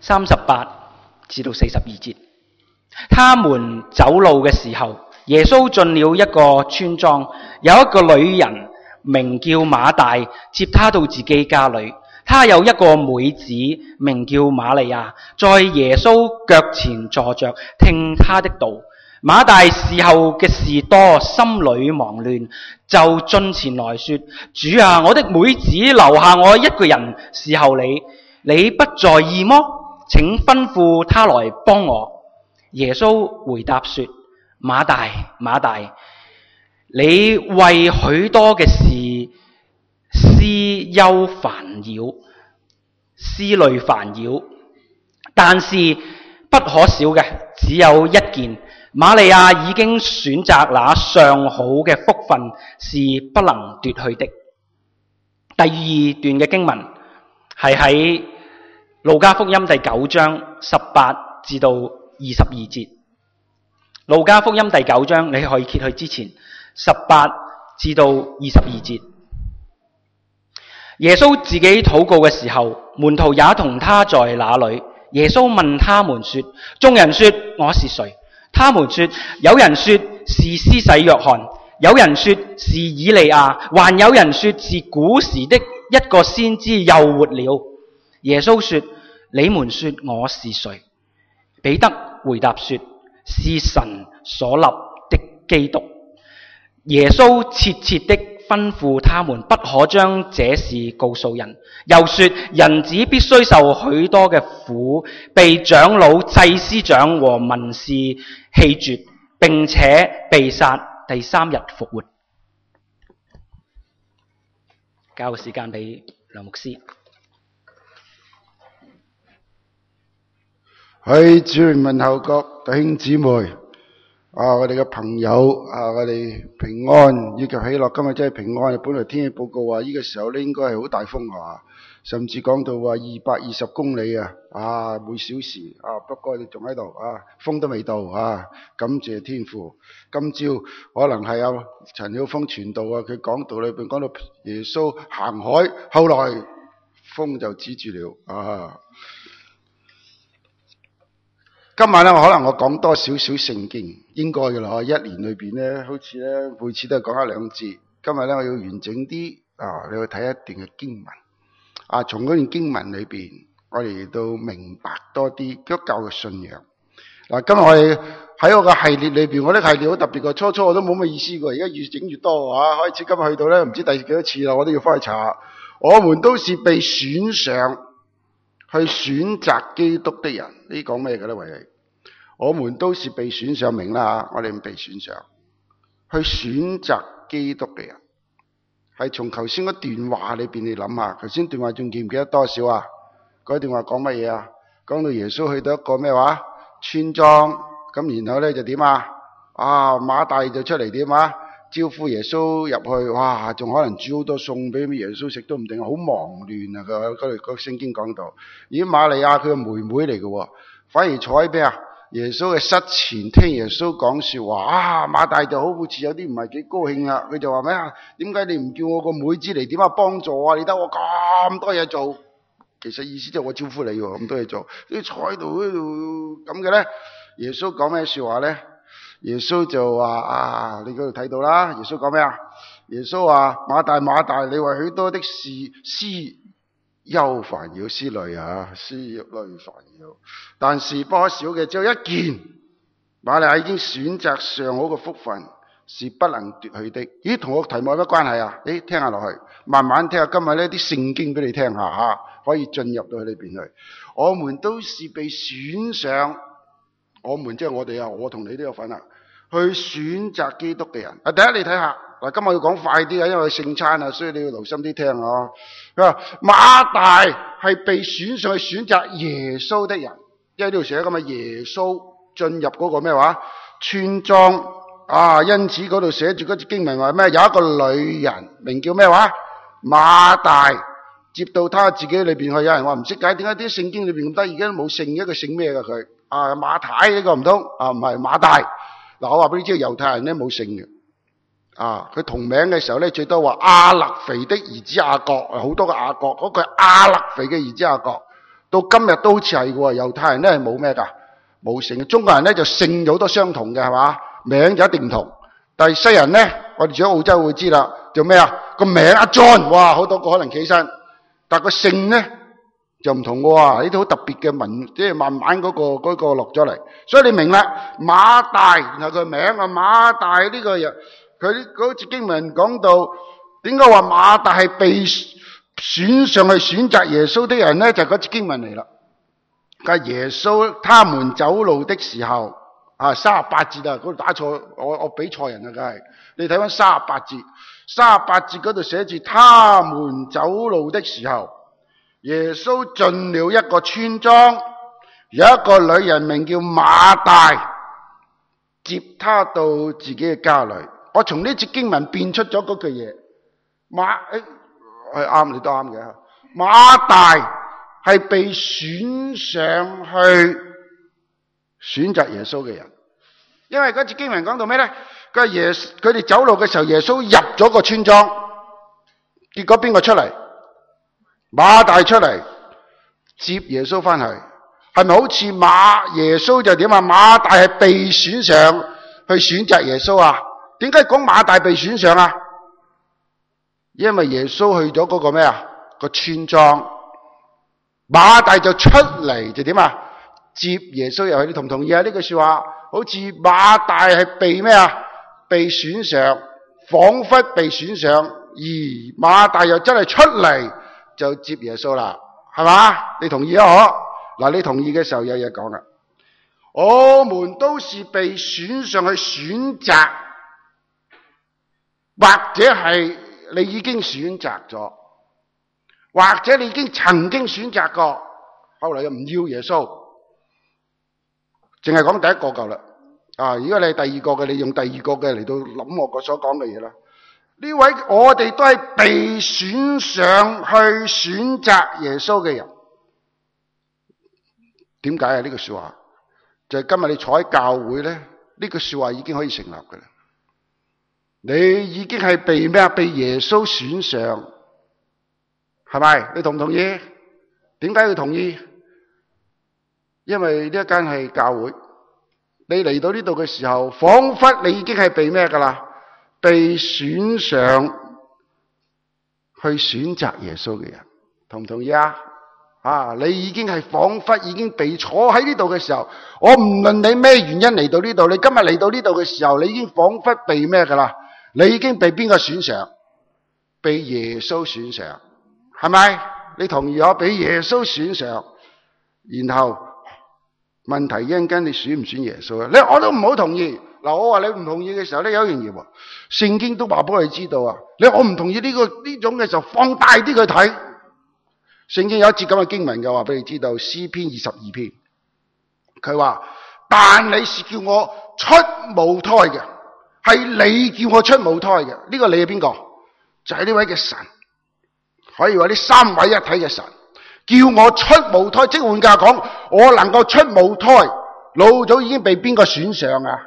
38至到42節。他們走路嘅時候，耶穌進了一個村莊，有一個女人名叫馬大，接他到自己家裏。他有一個妹子名叫瑪利亞，在耶穌腳前坐着聽他的道。馬大伺候嘅事多，心裏忙亂，就進前來說：主啊，我的妹子留下我一個人伺候你，你不在意麼？請吩咐他來幫我。耶穌回答說：馬大，馬大，你為許多嘅事思慮煩擾，但是不可少嘅只有一件。瑪利亞已經選擇那上好嘅福分，是不能奪去的。第二段嘅經文係喺路加福音第9章18至到22節。路加福音第9章你可以揭去之前18至到22節。耶穌自己禱告嘅時候，門徒也同他在那裏。耶穌問他們說：眾人說我是誰？他們說：有人說是施洗約翰，有人說是以利亞，還有人說是古時的一個先知又活了。耶穌說：你們說我是誰？彼得回答說：是神所立的基督。耶穌切切的吩咐他們不可將這事告訴人，又說：人子必須受許多嘅苦，被長老、祭司長和文士棄絕，並且被殺，第3日復活。交個時間俾梁牧師。 喺主名問候各弟兄姊妹，我哋嘅朋友，我哋平安以及喜樂。今日真係平安。本來天氣報告話呢個時候咧應該係好大風啊，甚至講到話220公里每小時不過你仲喺度風都未到感謝天父。今朝可能係有陳曉峰傳道佢講道裏邊講到耶穌行海，後來風就止住了今晚咧，可能我講多少少聖經，應該嘅啦。一年裏邊咧，好似咧每次都係講一兩節。今日咧，我要完整啲你去睇一段嘅經文從嗰段經文裏邊，我哋到明白多啲基督教嘅信仰。今日我哋喺我嘅系列裏邊，我啲系列好特別嘅，初我都冇乜意思嘅，而家越整越多開始今日去到咧，唔知第幾多次啦，我都要翻去查。我們都是被選上去選擇基督的人，呢講咩嘅咧？為你，我們都是被選上，明啦，我哋唔被選上去選擇基督嘅人，係從頭先嗰段話裏邊你諗下，頭先段話仲記唔記得多少啊？嗰段話講乜嘢啊？講到耶穌去到一個咩話村莊，咁然後咧就點馬大就出嚟點招呼耶穌入去，哇！仲可能煮好多餸俾耶穌食都唔定，好忙亂啊！嗰個聖經講到，咦，瑪利亞佢個妹妹嚟嘅，反而坐喺邊耶穌嘅膝前聽耶穌講說話。馬大就好似有啲唔係幾高興啦，佢就話咩點解你唔叫我個妹子嚟點幫助啊？你得我咁多嘢做，其實意思就係我招呼你喎，咁多嘢做，你坐喺度咁嘅咧。耶穌講咩說話咧？耶穌就話你嗰度睇到啦。耶穌講咩耶穌話：馬大，馬大，你為許多的事思憂煩擾，思慮思慮煩擾，但是不可少嘅只有一件。瑪利亞已經選擇上好嘅福分，是不能奪去的。咦，同我題目有乜關係聽下落去，慢慢聽下今日呢啲聖經俾你聽下可以進入到去裏邊去。我們都是被選上，我們即係我哋我同你都有份去選擇基督嘅人。第一你睇下今日要講快啲因為聖餐所以你要留心啲聽佢話馬大係被選上去選擇耶穌的人，因為呢度寫咁嘅耶穌進入嗰個咩村莊因此嗰度寫住嗰節經文話咩？有一個女人名叫咩馬大，接到他自己裏邊去。有人話唔識解，點解啲聖經裏邊咁得意，而家都冇姓，一個姓咩㗎佢馬太呢個唔通唔係馬大。嗱，我話俾你知，猶太人咧冇姓嘅佢同名嘅時候咧，最多話亞勒腓的兒子雅各，好多個雅各，嗰個係亞勒腓嘅兒子雅各。 到今日都好似係喎。猶太人咧係冇咩㗎，冇姓。中國人咧就姓有好多相同嘅係嘛，名就一定唔同。但係西人咧，我哋住喺澳洲會知啦，叫咩啊？個名阿 John， 哇，好多個可能企身，但係個姓咧就唔同嘅喎。呢啲好特別嘅文，即係慢慢嗰個落咗嚟。所以你明啦，馬大，然後佢名啊馬大呢個人，佢嗰節經文講到點解話馬大係被選上去選擇耶穌的人咧？就嗰節經文嚟啦。佢耶穌他們走路的時候。38節啊，嗰度打錯，我俾錯人啊，梗係你睇翻38節，38節嗰度寫住他們走路的時候，耶穌進了一個村莊，有一個女人名叫馬大，接他到自己嘅家裏。我從呢節經文變出咗嗰句嘢，係啱，你都啱嘅。馬大係被選上去選擇耶穌嘅人。因為嗰節經文講到咩咧？佢哋走路嘅時候，耶穌入咗個村莊，結果邊個出嚟？馬大出嚟接耶穌翻去，係咪好似耶穌就點啊？馬大係被選上去選擇耶穌啊？點解講馬大被選上啊？因為耶穌去咗嗰個咩啊？個村莊，馬大就出嚟就點啊？接耶穌入去。你同唔同意啊？呢句說話？好似馬大係被咩啊？被選上，仿佛被選上，而馬大又真係出嚟就接耶穌啦，係嘛？你同意啊？嗱，你同意嘅時候有嘢講啦。我們都是被選上去選擇，或者係你已經選擇咗，或者你已經曾經選擇過，後來又唔要耶穌。淨係講第一個夠啦，如果你係第二個嘅，你用第二個嘅嚟到諗我所講嘅嘢啦。呢位我哋都係被選上去選擇耶穌嘅人。點解啊？呢句說話就係今日你坐喺教會咧，呢句說話已經可以成立㗎啦。你已經係被咩啊？被耶穌選上，係咪？你同唔同意？點解要同意？因為呢一間係教會，你嚟到呢度嘅時候，仿佛你已經係被咩噶啦？被選上去選擇耶穌嘅人，同唔同意啊？你已經係仿佛已經被坐喺呢度嘅時候，我唔論你咩原因嚟到呢度，你今日嚟到呢度嘅時候，你已經仿佛被咩噶啦？你已經被邊個選上？被耶穌選上，係咪？你同意我？被耶穌選上，然後問題一陣間你選唔選耶穌啊？我都唔好同意。嗱，我話你唔同意嘅時候咧，有一樣嘢喎，聖經都話俾我哋知道啊。我唔同意呢種嘅時候，放大啲去睇。聖經有一節咁嘅經文嘅話俾你知道，詩篇22篇，佢話：但你是叫我出母胎嘅，係你叫我出母胎嘅。呢個你係邊個？就係呢位嘅神，可以話呢三位一體嘅神。叫我出母胎，即換句話講，我能夠出母胎，老早已經被邊個選上啊？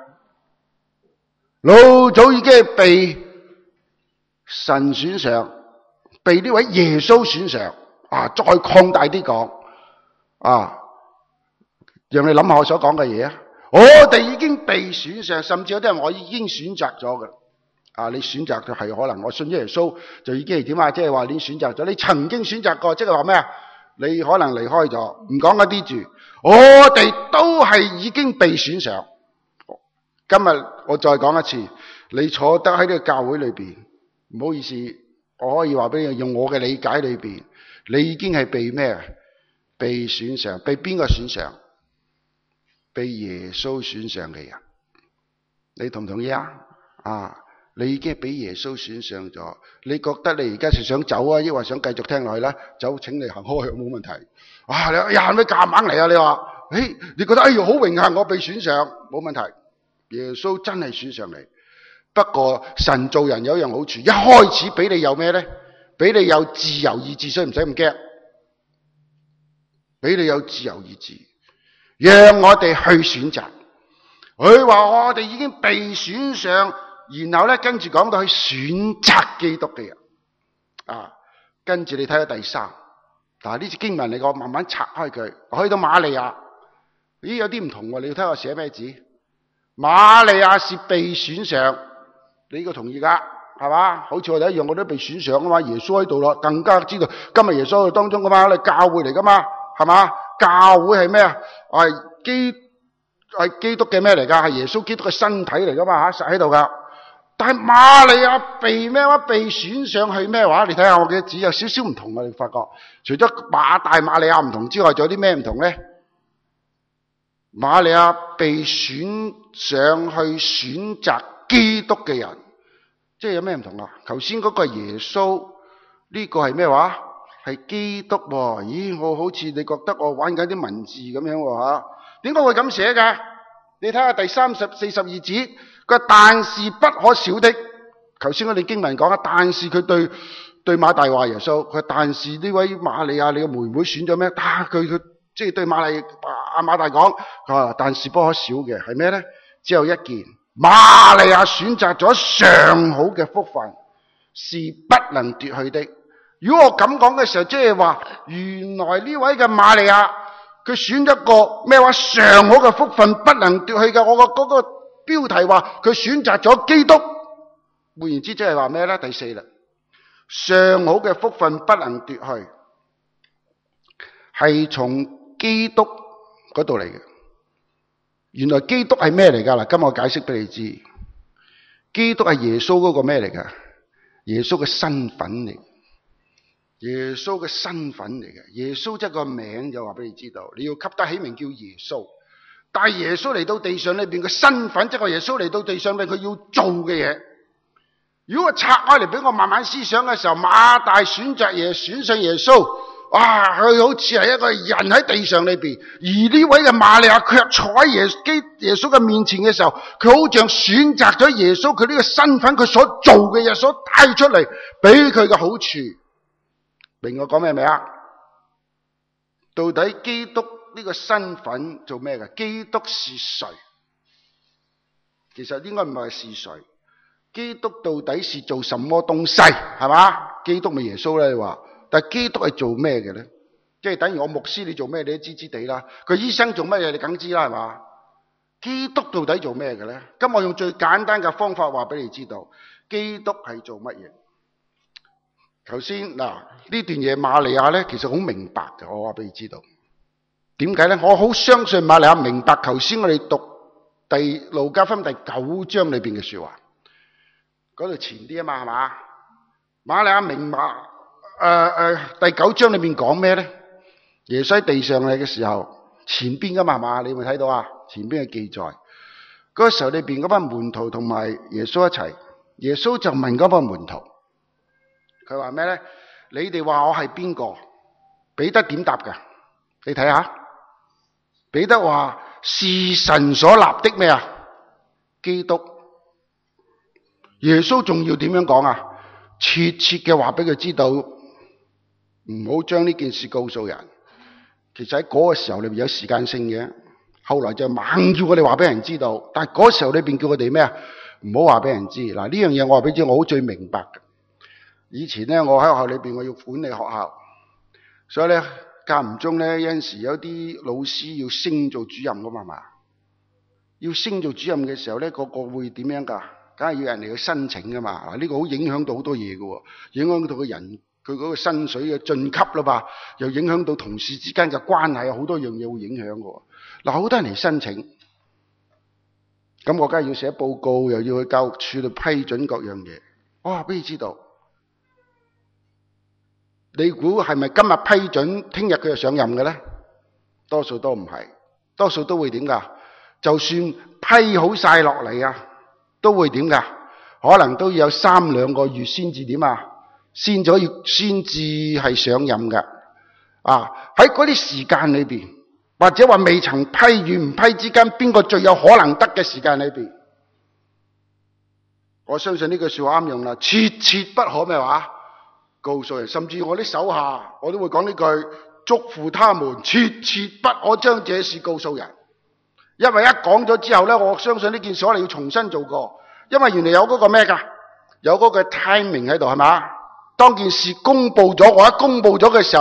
老早已經係被神選上，被呢位耶穌選上。再擴大啲講，讓你諗下我所講嘅嘢啊！我哋已經被選上，甚至有啲人我已經選擇咗噶啦。你選擇就係可能我信咗耶穌就已經係點啊？即係話你選擇咗，你曾經選擇過，即係話咩啊？你可能離開咗，唔講嗰啲住。我哋都係已經被選上。今日我再講一次，你坐得喺呢個教會裏邊，唔好意思，我可以話俾你用我嘅理解裏邊。你已經係被咩？被選上，被邊個選上？被耶穌選上嘅人，你同唔同意啊？你已經係俾耶穌選上咗，你覺得你而家係想走啊，抑或想繼續聽落去啦？走，請你行開，冇問題。你係咪夾硬嚟啊？你話，你覺得好榮幸我被選上，冇問題。耶穌真係選上嚟。不過神做人有一樣好處，一開始俾你有咩咧？俾你有自由意志，所以唔使咁驚。俾你有自由意志，讓我哋去選擇。佢話我哋已經被選上，然後咧跟住講到去選擇基督嘅人。跟住你睇下第三， 但係呢次經文嚟講，慢慢拆開佢，去到瑪利亞，咦，有啲唔同喎，你要睇我寫咩字？瑪利亞是被選上，你呢個同意噶，係嘛？好似我哋一樣，我都被選上啊嘛，耶穌喺度咯，更加知道今日耶穌喺度當中噶嘛，你教會嚟噶嘛，係嘛？教會係咩啊？係基督嘅咩嚟噶？係耶穌基督嘅身體嚟噶嘛？實喺度噶。但係瑪利亞被咩話？被選上去咩話？你睇下我嘅字有少少唔同啊！你發覺除咗馬大瑪利亞唔同之外，仲有啲咩唔同咧？瑪利亞被選上去選擇基督嘅人，即係有咩唔同啊？頭先嗰個係耶穌，呢個係咩話？係基督喎。咦，我好似你覺得我玩緊啲文字咁樣喎吓？點解會咁寫嘅？你睇下第42節。佢話但是不可少的，頭先我哋經文講啊，但是佢對馬大話耶穌，佢話但是呢位瑪利亞你嘅妹妹選咗咩？佢即係對馬大講，佢話但是不可少嘅係咩咧？只有一件，瑪利亞選擇咗上好嘅福分，是不能奪去的。如果我咁講嘅時候，即係話原來呢位嘅瑪利亞佢選一個咩話上好嘅福分不能奪去嘅，我嗰個標題話佢選擇咗基督，換言之即係話咩咧？第四啦，上好嘅福分不能奪去，係從基督嗰度嚟嘅。原來基督係咩嚟噶？嗱，今日我解釋俾你知，基督係耶穌嗰個咩嚟噶？耶穌嘅身份嚟，耶穌嘅身份嚟嘅。耶穌即係個名，就話俾你知道，你要給得起名叫耶穌。但係耶穌嚟到地上裏邊嘅身份，即係耶穌嚟到地上邊佢要做嘅嘢。如果我拆開嚟俾我慢慢思想嘅時候，馬大選上耶穌，哇，佢好似係一個人喺地上裏邊，而呢位嘅瑪利亞卻坐喺耶穌嘅面前嘅時候，佢好像選擇咗耶穌佢呢個身份，佢所做嘅嘢所帶出嚟俾佢嘅好處。明我講咩未啊？到底基督呢個身份做咩嘅？基督是誰？其實應該唔係是誰，基督到底是做什麼東西？係嘛？基督咪耶穌咧？你話，但係基督係做咩嘅咧？即係等於我牧師，你做咩你都知地啦。佢醫生做乜嘢你梗知啦，係嘛？基督到底做咩嘅咧？今日我用最簡單嘅方法話俾你知道，基督係做乜嘢？頭先嗱呢段嘢瑪利亞咧，其實好明白嘅，我話俾你知道。點解咧？我好相信瑪利亞明白頭先我哋讀路加福音第9章裏邊嘅說話，嗰度前啲啊嘛，係嘛？瑪利亞明白第9章裏邊講咩咧？耶穌喺地上嚟嘅時候，前邊噶嘛，係嘛？你有冇睇到啊？前邊嘅記載，嗰個時候裏邊嗰班門徒同埋耶穌一齊，耶穌就問嗰班門徒，佢話咩咧？你哋話我係邊個？彼得點答噶？你睇下。彼得話是神所立的咩啊？基督。耶穌仲要點樣講啊？切切嘅話俾佢知道，唔好將呢件事告訴人。其實喺嗰個時候裏邊有時間性嘅，後來就猛叫我哋話俾人知道。但係嗰時候裏邊叫佢哋咩啊？唔好話俾人知。嗱，呢樣嘢我話俾你知，我好最明白嘅。以前咧，我喺學校裏邊我要管理學校，所以咧。間唔中咧，有陣時有啲老師要升做主任噶嘛，要升做主任嘅時候咧，個會點樣噶？梗係要人哋去申請噶嘛。嗱，呢個好影響到好多嘢噶，影響到個人佢嗰個薪水嘅晉級啦吧，又影響到同事之間嘅關係，好多樣嘢會影響噶。嗱，好多人嚟申請，咁我梗係要寫報告，又要去教育處度批准各樣嘢。我話俾你知道。你估係咪今日批准，聽日佢就上任嘅咧？多數都唔係，多數都會點噶？就算批好晒落嚟啊，都會點噶？可能都要有3-2個月先至點啊，先至係上任噶。啊，喺嗰啲時間裏邊，或者話未曾批與唔批之間，邊個最有可能得嘅時間裏邊？我相信呢句說話啱用啦，切切不可咩話？告訴人，甚至我啲手下，我都會講呢句，囑咐他們切切不可將這事告訴人。因為一講咗之後咧，我相信呢件事我哋要重新做過，因為原來有嗰個咩噶，有嗰個 timing 喺度，係嘛？當件事公布咗，我一公布咗嘅時候，你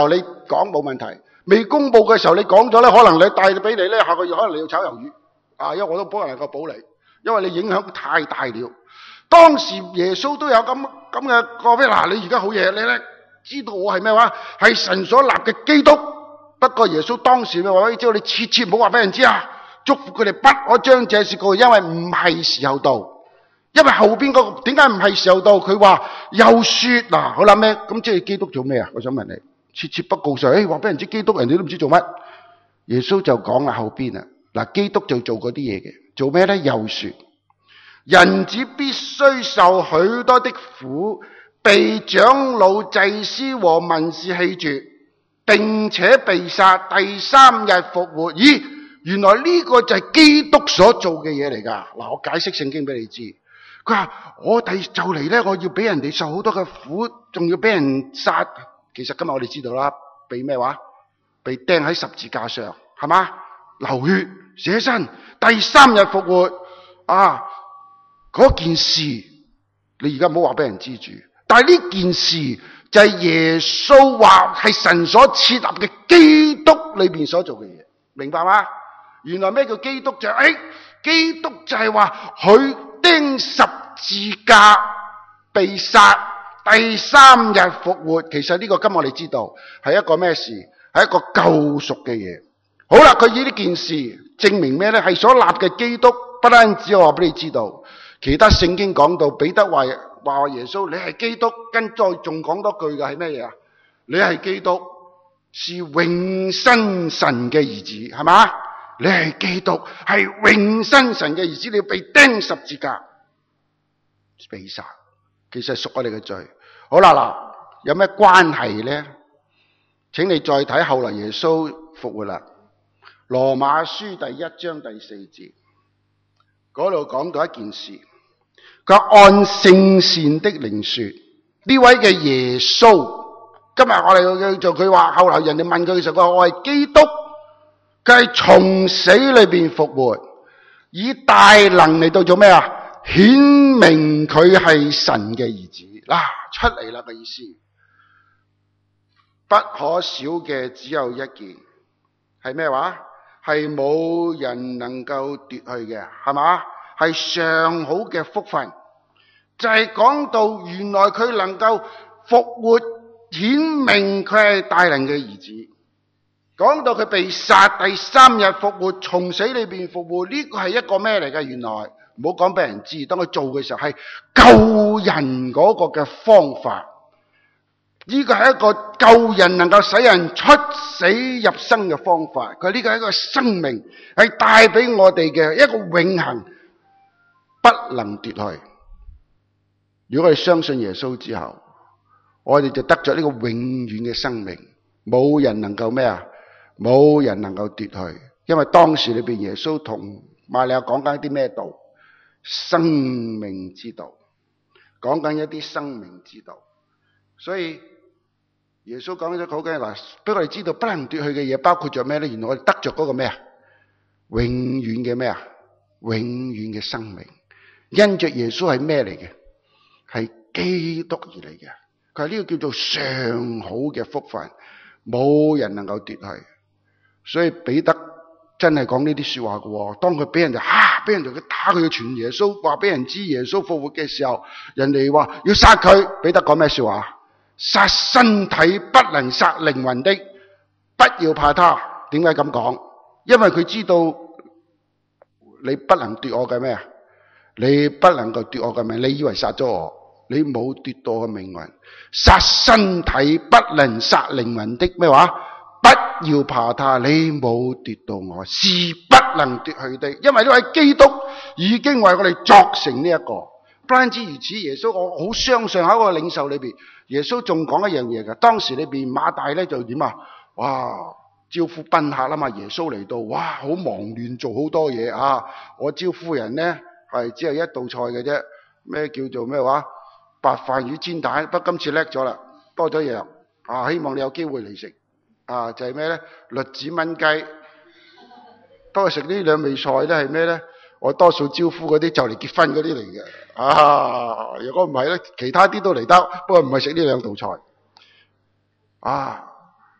講冇問題。未公佈嘅時候你講咗咧，可能你帶俾你咧，下個月可能你要炒魷魚啊，因為我都冇能夠保你，因為你影響太大了。當時耶穌都有咁嘅講俾嗱，你而家好嘢，你咧知道我係咩話？係神所立嘅基督。不過耶穌當時咪話俾你知道，你切切唔好話俾人知啊！祝福佢哋不可將這事告，因為唔係時候到。因為後邊嗰個點解唔係時候到？佢話又說嗱，好啦咩？咁即係基督做咩啊？我想問你，切切不告上，話俾人知基督，人哋都唔知做乜。耶穌就講啦後邊啊，嗱，基督就做嗰啲嘢嘅，做咩咧？又說人子必須受許多的苦，被長老、祭司和文士棄絕，並且被殺，第三日復活。咦，原來呢個就係基督所做嘅嘢嚟噶。嗱，我解釋聖經俾你知。佢話我哋就嚟咧，我要俾人哋受好多嘅苦，仲要俾人殺。其實今日我哋知道啦，被咩話？被釘喺十字架上，係嘛？流血捨身，第三日復活啊！嗰件事你而家唔好話俾人知住，但係呢件事就係耶穌話係神所設立嘅基督裏邊所做嘅嘢，明白嗎？原來咩叫基督？就係基督就係話佢釘十字架被殺，第三日復活。其實呢個今日我哋知道係一個咩事？係一個救贖嘅嘢。好啦，佢以呢件事證明咩呢？係所立嘅基督。不單止我話俾你知道，其他聖經講到彼得話耶穌你係基督，跟再仲講多句嘅係咩嘢啊？你係基督，是永生神嘅兒子，係嘛？你係基督，係永生神嘅兒子，你要被釘十字架被殺，其實屬我哋嘅罪。好啦嗱，有咩關係呢？請你再睇後來耶穌復活啦，羅馬書第1章第4節嗰度講到一件事，佢按聖善的靈說，呢位嘅耶穌，今日我哋叫做佢話，後來人哋問佢嘅時候，佢話我係基督，佢係從死裏邊復活，以大能嚟到做咩啊？顯明佢係神嘅兒子。嗱，出嚟啦嘅意思，不可少嘅只有一件，係咩話？係冇人能夠奪去嘅，係嘛？係上好嘅福分，就係講到原來佢能夠復活，顯明佢係大能嘅兒子。講到佢被殺，第三日復活，從死裏邊復活，呢個係一個咩嚟嘅？原來唔好講俾人知，當佢做嘅時候係救人嗰個嘅方法。呢個係一個救人能夠使人出死入生嘅方法。佢呢個係一個生命，係帶俾我哋嘅一個永恆，不能奪去。如果我哋相信耶穌之後，我哋就得咗呢個永遠嘅生命，冇人能夠咩啊？冇人能夠奪去。因為當時裏邊耶穌同瑪利亞講緊一啲咩道？生命之道，講緊一啲生命之道。所以耶穌講咗好嘅嗱，俾我哋知道不能奪去嘅嘢包括咗咩咧？原來我哋得着嗰個咩啊？永遠嘅咩啊？永遠嘅生命。因着耶穌係咩嚟嘅？係基督而嚟嘅。佢係呢個叫做上好嘅福分，冇人能夠奪去。所以彼得真係講呢啲說話嘅。當佢俾人哋俾人哋打佢，要傳耶穌，話俾人知耶穌復活嘅時候，人哋話要殺佢。彼得講咩說話？殺身體不能殺靈魂的，不要怕他。點解咁講？因為佢知道你不能奪我嘅咩啊？你不能夠奪我嘅命。你以為殺咗我，你冇奪到我嘅命運。殺身體不能殺靈魂的咩話？不要怕他，你冇奪到我，是不能奪去的。因為呢位基督已經為我哋作成呢一個。不單止如此，耶穌我好相信喺個領袖裏邊，耶穌仲講一樣嘢嘅。當時裏邊馬大咧就點啊？哇，招呼賓客啦嘛，耶穌嚟到，哇，好忙亂做好多嘢啊！我招呼人咧係只係一道菜嘅啫，咩叫做咩話？白飯魚煎蛋，不過今次叻咗啦，多咗樣啊！希望你有機會嚟食啊！就係咩咧？栗子炆雞，不過食呢兩味菜咧係咩咧？我多數招呼嗰啲就嚟結婚嗰啲嚟嘅。啊！如果唔係咧，其他啲都嚟得，不過唔係食呢兩道菜。啊！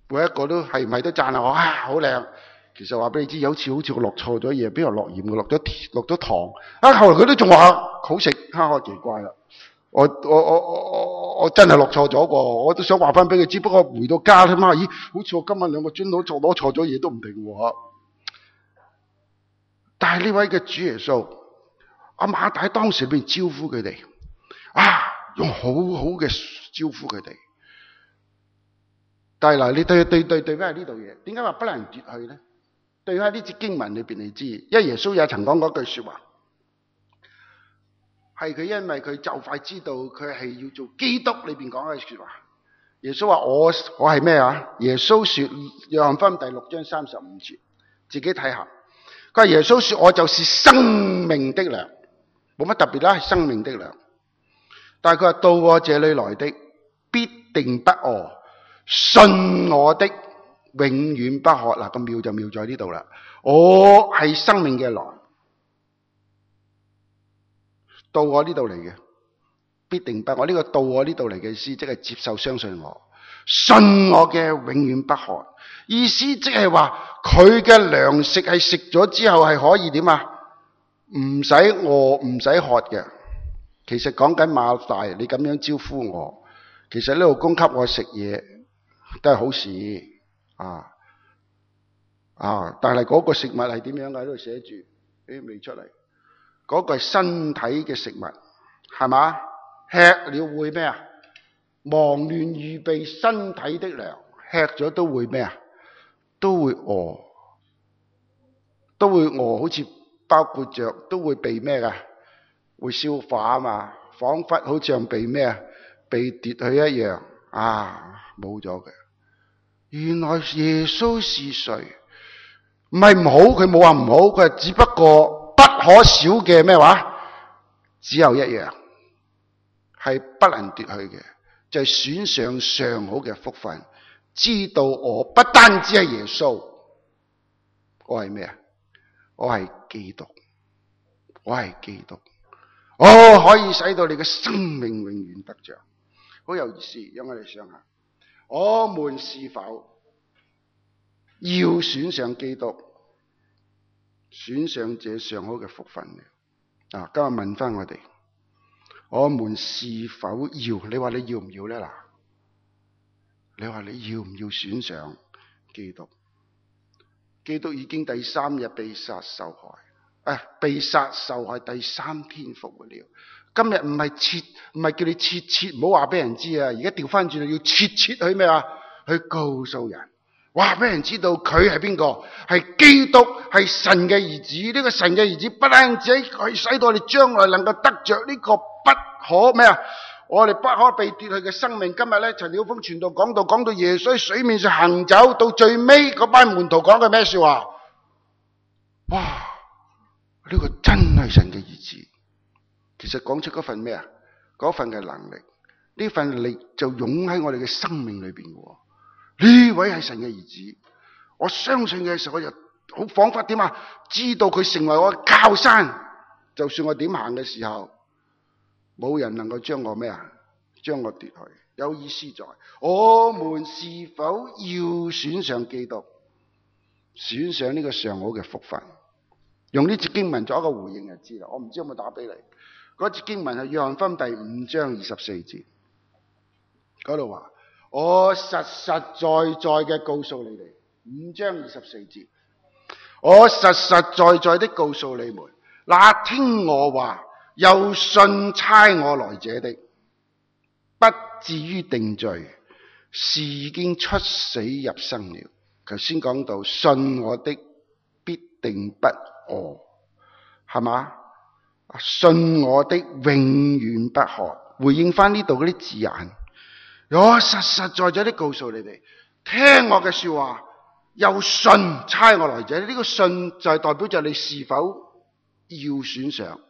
每一個都係唔係都讚我好靚。其實話俾你知，有次好似我落錯咗嘢，邊度落鹽嘅，落咗糖。後來佢都仲話好食，我奇怪啦。我真係落錯咗喎，我都想話翻俾佢知。不過回到家咧，媽，咦，好似我今晚兩個樽攞錯咗嘢都唔定喎。但係呢位嘅主耶穌，阿馬大當時俾招呼佢哋，用好好嘅招呼佢哋。但係嗱，你對翻呢度嘢，點解話不能奪去咧？對翻呢節經文裏邊你知，因為耶穌也曾講嗰句說話，係佢因為佢就快知道佢係要做基督裏邊講嘅說話。耶穌話我係咩啊？耶穌說，約翰福音第6章35節，自己睇下。佢話耶穌說我就是生命的糧，冇乜特別啦，係生命的糧。但係佢話到我這裏來的必定不餓，信我的永遠不渴。嗱，個妙就妙在呢度啦。我係生命嘅糧，到我呢度嚟嘅必定不餓。我呢個到我呢度嚟嘅意思，即係接受相信我，信我嘅永遠不渴。意思即係話佢嘅糧食係食咗之後係可以點啊？唔使餓唔使渴嘅。其實講緊馬大，你咁樣招呼我，其實呢度供給我食嘢都係好事但係嗰個食物係點樣嘅？喺度寫住未出嚟。嗰個係身體嘅食物，係嘛？吃了會咩啊？忙亂預備身體的糧，吃咗都會咩啊？都會餓，好似包括着都會被咩噶？會消化啊嘛，仿佛好似被咩啊？被奪去一樣冇咗嘅。原來耶穌是誰？唔係唔好，佢冇話唔好，佢係只不過不可少嘅咩話？只有一樣係不能奪去嘅，就係選上上好嘅福分。知道我不單止係耶穌，我係咩啊？我係基督，我係基督。我可以使到你嘅生命永遠得着。好有意思，讓我哋想下，我們是否要選上基督，選上這上好嘅福分呢？今日問翻我哋，我們是否要？你話你要唔要呢？嗱，你話你要唔要選上基督？基督已經第3日被殺受害，被殺受害，第3天復活了。今日唔係叫你切，唔好話俾人知啊！而家調翻轉要切去咩啊？去告訴人，話俾人知道佢係邊個？係基督，係神嘅兒子。呢個神嘅兒子不單止可以使到我哋將來能夠得着呢個不可咩啊？我哋不可被奪去嘅生命。今日咧，陳曉峰傳道講到耶穌喺水面上行走，到最尾嗰班門徒講嘅咩說話？哇！呢個真係神嘅兒子。其實講出嗰份咩啊？嗰份嘅能力，呢份力就湧喺我哋嘅生命裏邊嘅。呢位係神嘅兒子，我相信嘅時候，我就好仿佛點啊？知道佢成為我嘅靠山，就算我點行嘅時候，冇人能夠將我咩啊？將我奪去。有意思在，我們是否要選上基督，選上呢個上好嘅福分？用呢節經文作一個回應就知啦。我唔知有冇打俾你。嗰節經文係約翰福音第5章24節，嗰度話：我實實在在嘅告訴你哋，5章24節，我實實在在的告訴你們，那聽我話又信差我來者的，不至於定罪，是已經出死入生了。頭先講到信我的必定不餓，係嘛？信我的永遠不渴。回應翻呢度嗰啲字眼，我實實在在的告訴你哋，聽我嘅說話又信差我來者，呢個信就係代表着你是否要選上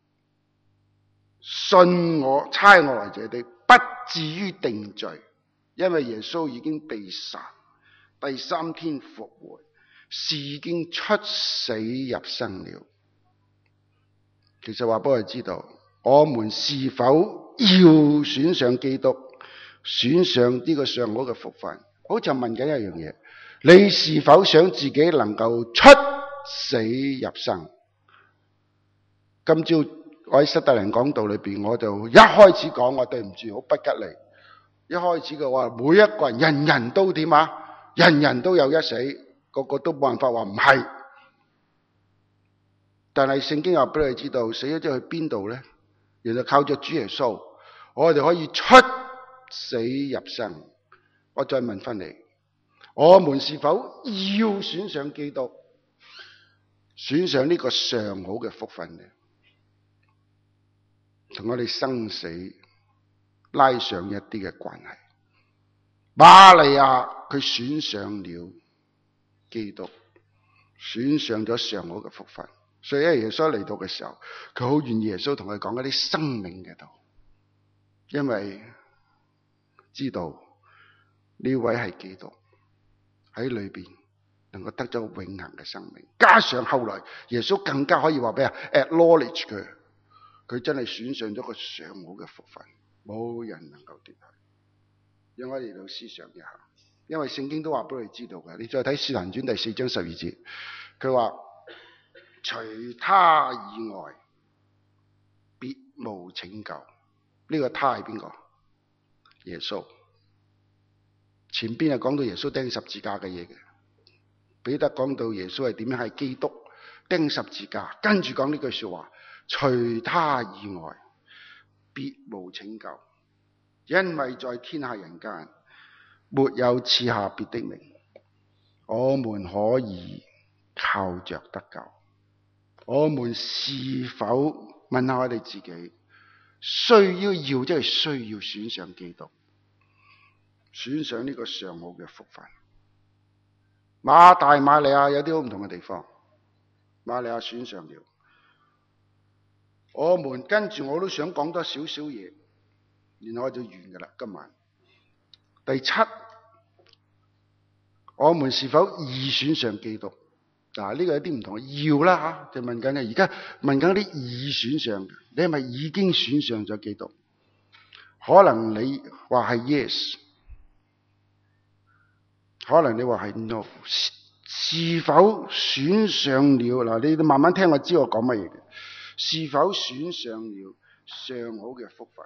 信我差我來者的，不至於定罪，因為耶穌已經被殺，第3天復活，是已經出死入生了。其實話俾我哋知道，我們是否要選上基督，選上呢個上好嘅福分， 好似問緊一樣嘢，你是否想自己能夠出死入生？今朝我喺斯特靈講道裏邊，我就一開始講，我對唔住，好不吉利。一開始嘅話，每一個人人都點啊？人人都有一死，個個都冇辦法話唔係。但係聖經話俾你知道，死咗之後去邊度呢？原來靠着主耶穌，我哋可以出死入生。我再問翻你，我們是否要選上基督，選上呢個上好嘅福分呢？同我哋生死拉上一啲嘅關係。瑪利亞佢選上了基督，選上咗上好嘅福分，所以耶穌嚟到嘅時候，佢好願意耶穌同佢講一啲生命嘅道，因為知道呢位係基督喺裏邊能夠得咗永恆嘅生命，加上後來耶穌更加可以話俾人 acknowledge 佢真係選上咗個上好嘅福分，冇人能夠奪去。讓我哋嚟到思想一下，因為聖經都話俾你知道嘅。你再睇《使徒行傳》第4章12節，佢話除他以外，別無拯救。呢個他係邊個？耶穌。前邊係講到耶穌釘十字架嘅嘢嘅，彼得講到耶穌係點樣係基督釘十字架，跟住講呢句說話：除他以外，別無拯救。因為在天下人間沒有賜下別的名，我們可以靠着得救。我們是否問下我哋自己，需要即係需要選上基督，選上呢個上好嘅福分？馬大馬利亞有啲好唔同嘅地方，馬利亞選上了。我們跟住我都想講多少少嘢，然後我就完㗎啦。今晚第7，我們是否已選上基督？嗱，呢個有啲唔同，要啦嚇，就問緊嘅。而家問緊啲已選上嘅，你係咪已經選上咗基督？可能你話係 yes， 可能你話係 no。是否選上了？嗱，你慢慢聽，我知我講乜嘢嘅。是否選上了上好嘅福分？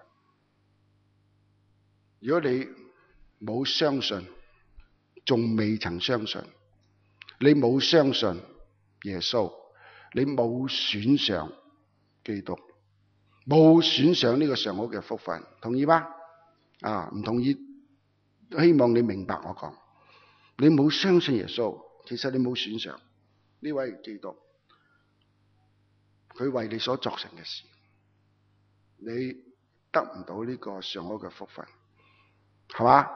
如果你冇相信，仲未曾相信，你冇相信耶穌，你冇選上基督，冇選上呢個上好嘅福分，同意嗎？唔同意，希望你明白我講。你冇相信耶穌，其實你冇選上呢位基督，佢為你所作成嘅事，你得唔到呢個上好嘅福分，係嘛？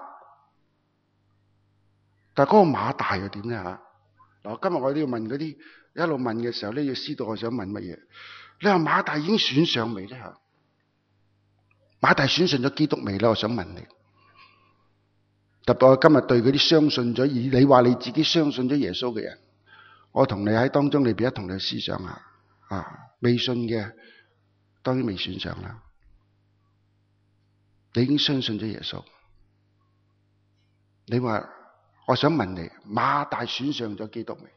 但係嗰個馬大又點咧吓？嗱，今日我都要問嗰啲一路問嘅時候咧，要知道我想問乜嘢。你話馬大已經選上未咧吓？馬大選上咗基督未咧？我想問你。特別我今日對嗰啲相信咗，而你話你自己相信咗耶穌嘅人，我同你喺當中裏邊一同你思想下。未信嘅當然未選上啦。你已經相信咗耶穌，你話我想問你，馬大選上咗基督未？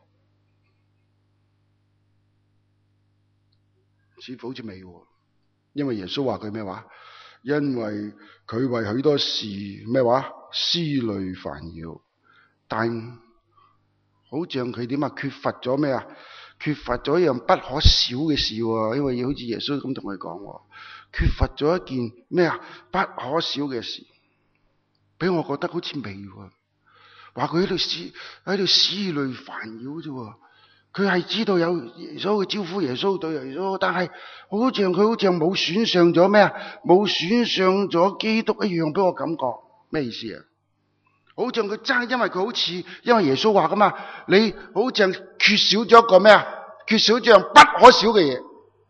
似乎好似未喎，因為耶穌話佢咩話？因為佢為許多事咩話思慮煩擾，但好像佢點啊？缺乏咗咩啊？缺乏咗一樣不可少嘅事喎，因為好似耶穌咁同佢講，缺乏咗一件咩啊？不可少嘅事，俾我覺得好似未喎。話佢喺度思慮煩擾啫，佢係知道有耶穌嘅招呼，耶穌對耶穌，但係好似佢冇選上咗咩啊？冇選上咗基督一樣，俾我感覺咩意思啊？好像佢爭，因為佢好似因為耶穌話噶嘛，你好像缺少咗一個咩啊？缺少咗樣不可少嘅嘢，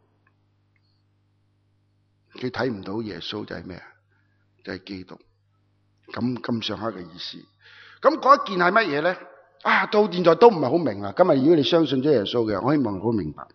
佢睇唔到耶穌就係咩啊？就係基督，咁上下嘅意思。咁嗰一件係乜嘢咧？到現在都唔係好明啦。今日如果你相信咗耶穌嘅，我希望好明白。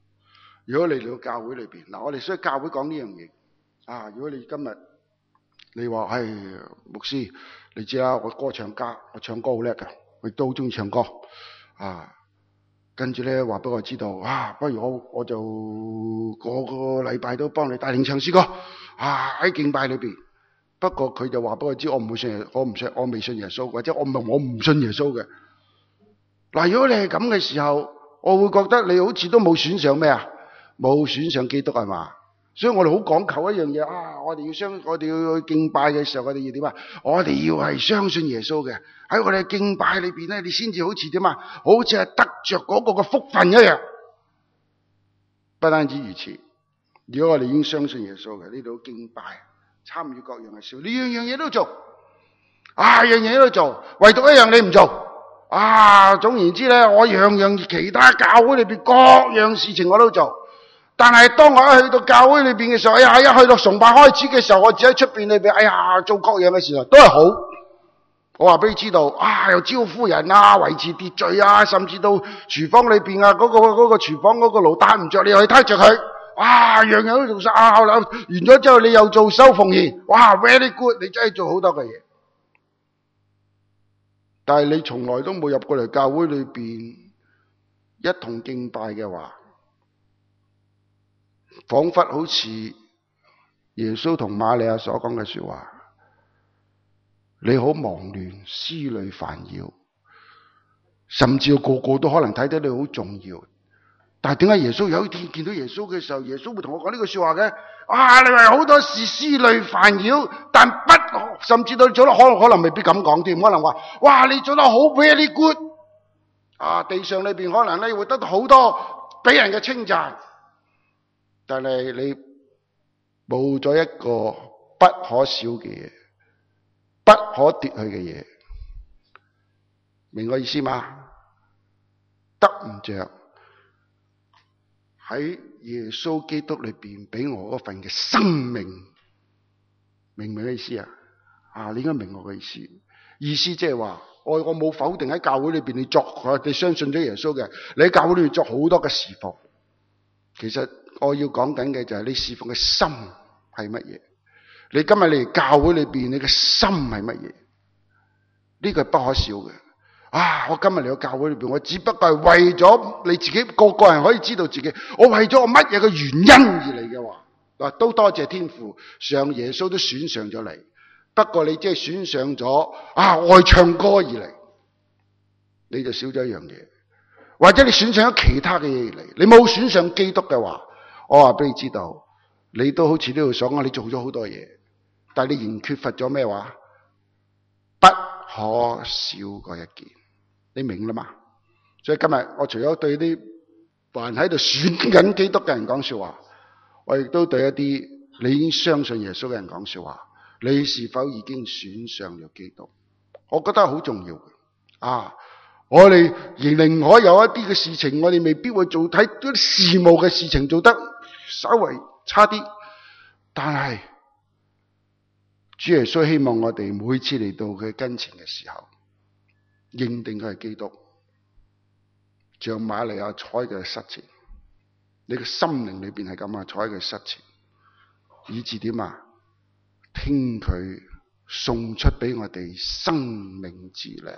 如果你嚟到教會裏邊，我哋所以教會講呢樣嘢。如果你今日你話係牧師，你知啦，我歌唱家，我唱歌好叻㗎，我亦都好中意唱歌啊。跟住咧話俾我知道，不如我就個個禮拜都幫你帶領唱詩歌喺敬拜裏邊。不過佢就話俾我知，我唔會信，我未信耶穌，或者我唔信耶穌嘅。嗱，如果你係咁嘅時候，我會覺得你好似都冇選上咩啊？冇選上基督係嘛？所以我哋好講求一樣嘢我哋要去敬拜嘅時候，我哋要點啊？我哋要係相信耶穌嘅。喺我哋敬拜裏邊咧，你先至好似點啊？好似係得着嗰個嘅福分一樣。不單止如此，如果我哋已經相信耶穌嘅，呢度敬拜、參與各樣嘅事，你樣樣嘢都做，樣樣嘢都做，唯獨一樣你唔做。總言之咧，我樣樣其他教會裏邊各樣事情我都做。但係當我一去到教會裏邊嘅時候，一去到崇拜開始嘅時候，我只喺出邊裏邊，做各樣嘅事都係好。我話俾你知道，又招呼人維持秩序甚至到廚房裏邊嗰個廚房嗰個爐打唔着，你又去睇着佢，樣樣都做晒。後來完咗之後，你又做收奉獻，very good，你真係做好多嘅嘢。但係你從來都冇入過嚟教會裏邊一同敬拜嘅話，仿佛好似耶穌同瑪利亞所講嘅說話，你好忙亂，思慮煩擾，甚至個個都可能睇得你好重要。但係點解耶穌有一天見到耶穌嘅時候，耶穌會同我講呢句說話嘅？你話好多事思慮煩擾，但甚至到你做得可能未必咁講添，可能話你做得好 very good，地上裏邊可能你會得到好多俾人嘅稱讚，但係你冇咗一個不可少嘅嘢，不可奪去嘅嘢，明我意思嗎？得唔着喺耶穌基督裏邊俾我嗰份嘅生命，明唔明嘅意思你應該明我嘅意思。意思即係話，我冇否定喺教會裏邊你相信咗耶穌嘅，你喺教會裏邊作好多嘅侍奉。其實我要講緊嘅就係你侍奉嘅心係乜嘢？你今日嚟教會裏邊，你嘅心係乜嘢？呢個係不可少嘅。我今日嚟到教會裏邊，我只不過係為咗你自己個人可以知道自己，我為咗我乜嘢嘅原因而嚟嘅話，都多謝天父，上耶穌都選上咗你。不過你即係選上咗愛唱歌而嚟，你就少咗一樣嘢。或者你選上咗其他嘅嘢而嚟，你冇選上基督嘅話，我話俾你知道，你都好似呢度所講，你做咗好多嘢，但係你仍缺乏咗咩話？不可少嗰一件，你明啦嘛？所以今日我除咗對啲還喺度選緊基督嘅人講說話，我亦都對一啲你已經相信耶穌嘅人講說話。你是否已經選上咗基督？我覺得係好重要嘅。我哋仍然可有一啲嘅事情，我哋未必會做，睇啲事務嘅事情做得稍微差啲，但係主耶穌希望我哋每次嚟到佢跟前嘅時候，認定佢係基督，像瑪利亞坐喺佢嘅膝前，你嘅心靈裏邊係咁坐喺佢膝前，以致點聽佢送出俾我哋生命之糧，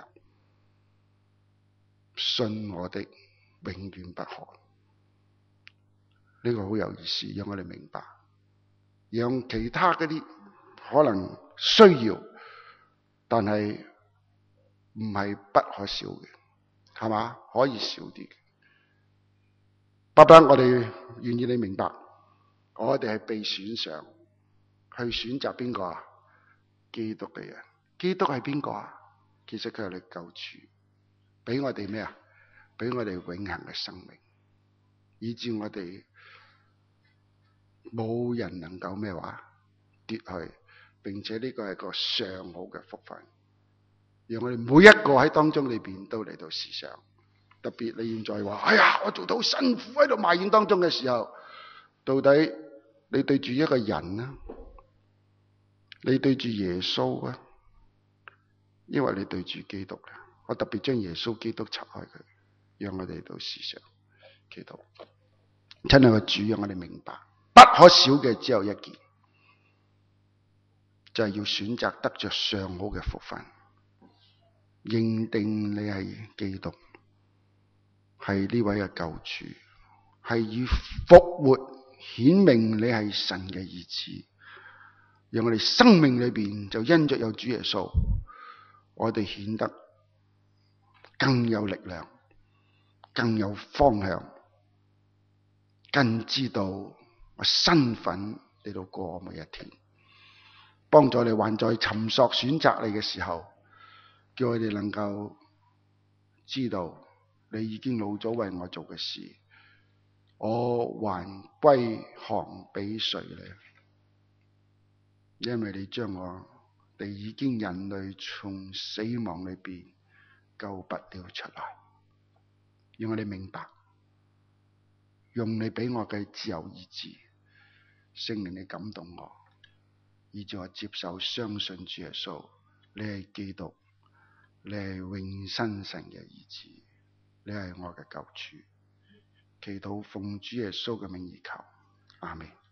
信我的永遠不渴。呢個好有意思，讓我哋明白，讓其他嗰啲可能需要，但係唔係不可少嘅，係嘛？可以少啲嘅。爸爸，我哋願意你明白，我哋係被選上去選擇邊個基督嘅人。基督係邊個其實佢係你救主，俾我哋咩俾我哋永恆嘅生命，以致我哋冇人能夠奪去，並且呢個係個上好嘅福分，讓我哋每一個喺當中裏邊都嚟到思想。特別你現在話，我做到好辛苦喺度埋怨當中嘅時候，到底你對住一個人你對住耶穌因為你對住基督我特別將耶穌基督拆開佢，讓我哋到思想基督。親愛嘅主，讓我哋明白，不可少嘅只有一件， 就係要選擇得着上好嘅福分，認定你係基督，係呢位嘅救主，係以復活顯明你係神嘅兒子，讓我哋生命裏邊就因着有主耶穌，我哋顯得更有力量，更有方向，更知道我身份嚟到過每一天，幫助你還在尋索選擇你嘅時候，叫我哋能夠知道你已經老早為我做嘅事，我還歸降俾誰呢？因為你將我哋已經人類從死亡裏邊救拔了出來，讓我哋明白，用你俾我嘅自由意志，聖靈你感動我，以致我接受相信主耶穌，你係基督，你係永生神嘅兒子，你係我嘅救主。祈禱奉主耶穌嘅名而求，阿們。